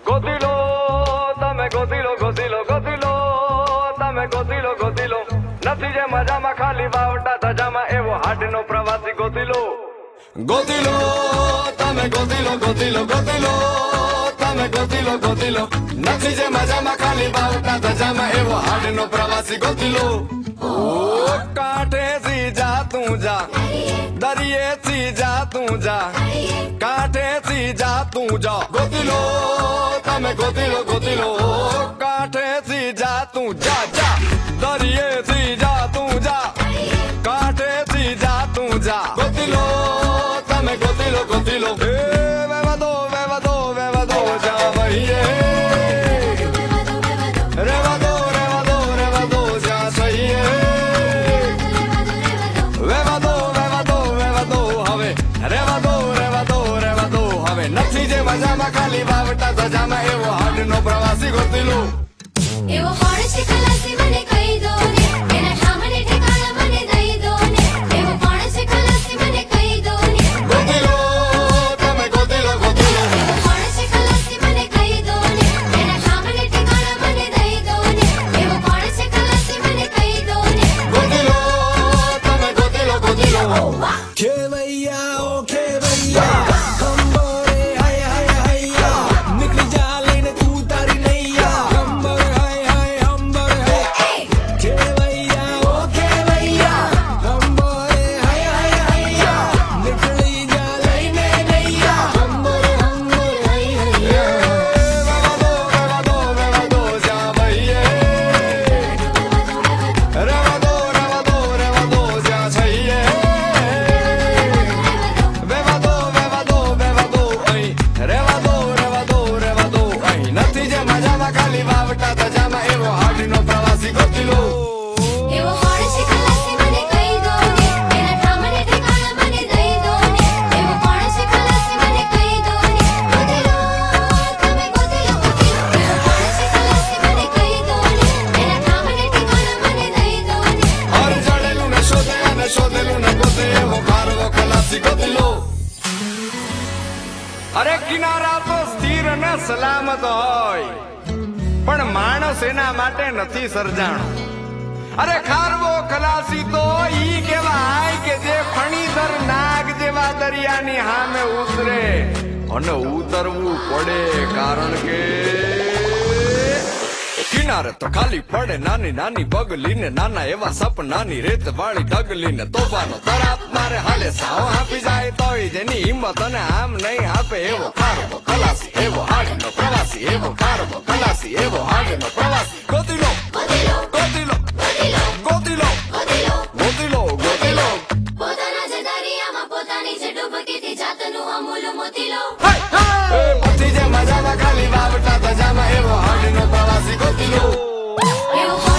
ગોતીલો તમે ગોતીલો ગોતીલો ગોતીલો તમે ગોતીલો ગોતીલો નથી જે મજામાં ખાલી વાવટા ધજામાં એવો હાડનો પ્રવાસી ગોતીલો ગોતીલો તમે ગોતીલો ગોતીલો ગોતીલો તમે ગોતીલો ગોતીલો નથી જે મજામાં ખાલી વાવટા ધજામાં એવો હાડનો પ્રવાસી ગોતીલો ઓ કાંઠે થી જા તું જા દરિયે થી જા તું જા કાંઠે થી જા તું જા ગોતીલો તમે ગોતીલો ગોતીલો કાંઠે થી જા તું જા જા દરિયે થી જા તું જા કાંઠે થી જા તું જા ગોતીલો તમે ગોતીલો ગોતીલો વેવા દો જા વહીએ રેવા દો જા સહીએ વેવા દો હવે રેવા દો હવે નથી જે મજામાં ખાલી વાવટા ધજામાં એવો હાડનો પ્રવાસી ગોતીલો એવો કોણ છે ખલાસી મને કહી દો ને એના ઠામને ઠેકાણા મને દઈ દો ને એવો કોણ છે ખલાસી મને કહી દો ને ગોતીલો તમે ગોતીલો ગોતીલો એવો કોણ છે ખલાસી મને કહી દો ને એના ઠામને ઠેકાણા મને દઈ દો ને એવો કોણ છે ખલાસી મને કહી દો ને ગોતીલો તમે ગોતીલો ગોતીલો ખેવૈયા ઓ ખેવૈયા ખંભોરે હાય હાય હૈયા નીકળી જા લઈને તું તારી નૈયા ખંભોરે હાય હાય હંભોરે હાય ખેવૈયા ઓ ખેવૈયા ખંભોરે હાય હાય હૈયા નીકળી જા લઈને નૈયા ખંભોરે હંભોરે હાય હૈયા વેવા દો જા વહીએ રેવા દો જા સહીએ વેવા દો અહીં રેવા દો અહીં નથી જે મજામાં ખાલી વાવટા ધજામાં એવો હાડનો પ્રવાસી ગોતીલો એવો કોણ છે ખલાસી મને કહી દો ને એના ઠામને ઠેકાણા મને દઈ દો ને એવો કોણ છે ખલાસી મને કહી દો ને ગોતીલો તમે ગોતીલો ગોતીલો એવો કોણ છે ખલાસી મને કહી દો ને એના ઠામને ઠેકાણા મને દઈ દો ને હર ચડેલું ને શોધે અને શોધેલું ને ગોતે એવો કારવો ખલાસી ગોતીલો અરે કિનારા તો સ્થિર અને સલામત હોય પણ માણસ એના માટે નથી સર્જાણો અરે ખારવો ખલાસી તો ઈ કહેવાય કે જે ફણીધર નાગ જેવા દરિયાની સામે ઉતરે અને ઉતરવું પડે કારણ કે કિનારે તો ખાલી પડે નાની નાની બગલીને નાના એવા સપનાની રેત વાળી ડગલીને તોફાનો તરાપ મારે હાલે સાવ આપી જાય તોય જેની હિંમત અને આમ નહીં આપે એવો ખારવો ખલાસી એવો હાડનો પ્રવાસી એવો ખારવો ખલાસી એવો હાડનો પ્રવાસી ગોતીલો ગોતીલો ગોતીલો ગોતીલો ગોતીલો ગોતીલો ગોતીલો ગોતીલો પોતાના જ દરિયામાં પોતાની જ ડૂબકીથી જાતનું અમૂલ મોતીલો નથી જે મજામાં ખાલી વાવટા ધજામાં એવો હાડનો પ્રવાસી ગોતીલો એવો